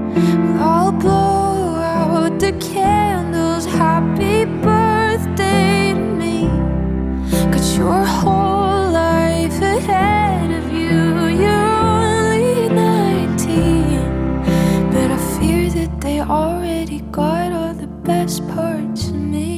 I'll blow out the candles. Happy birthday to me. Got your whole life ahead of you. You're only 19, but I fear that they already got all the best parts of me.